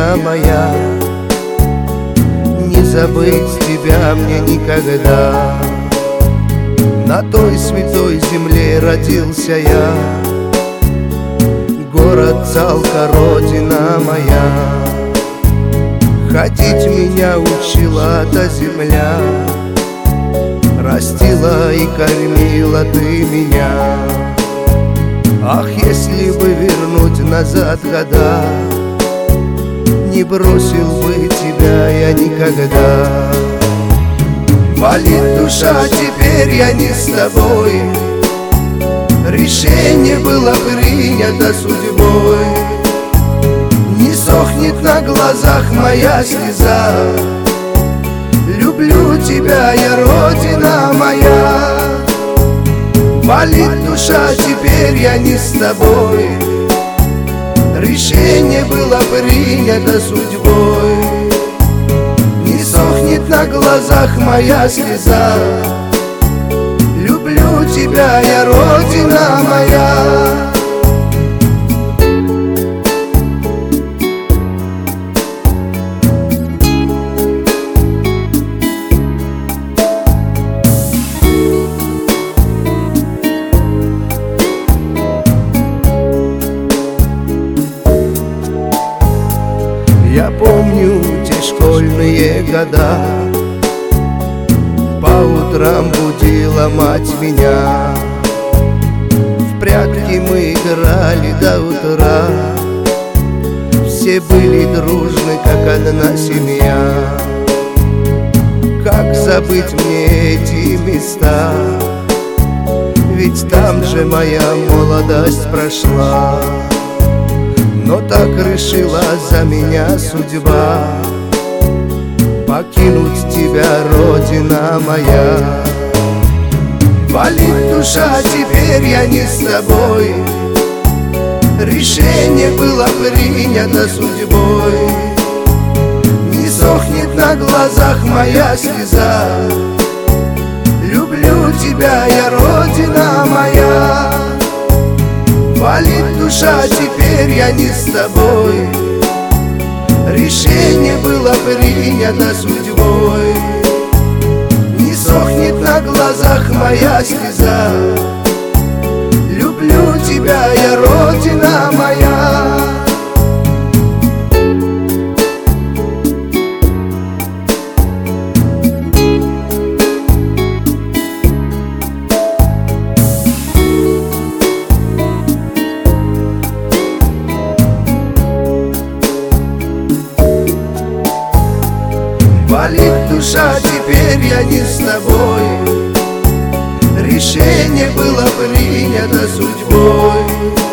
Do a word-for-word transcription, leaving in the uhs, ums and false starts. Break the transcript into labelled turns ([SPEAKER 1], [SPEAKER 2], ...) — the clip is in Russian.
[SPEAKER 1] родина моя, не забыть тебя мне никогда. На той святой земле родился я, город Цалка, родина моя. Ходить меня учила та земля, растила и кормила ты меня. Ах, если бы вернуть назад года, не бросил бы тебя я никогда. Болит душа, теперь я не с тобой, решение было принято судьбой. Не сохнет на глазах моя слеза, люблю тебя я, родина моя. Болит душа, теперь я не с тобой, решение было принято судьбой. Не сохнет на глазах моя слеза, люблю тебя я, родина моя. Я помню те школьные года, по утрам будила мать меня. В прятки мы играли до утра, все были дружны, как одна семья. Как забыть мне эти места, ведь там же моя молодость прошла. Но так решила за меня судьба, покинуть тебя, родина моя. Болит душа, теперь я не с тобой, решение было принято судьбой. Не сохнет на глазах моя слеза, люблю тебя я, родина моя. Болит душа, теперь я не с тобой, решение было принято судьбой. Не сохнет на глазах моя слеза, люблю тебя я, родина моя. Болит душа, теперь я не с тобой, решение было принято судьбой.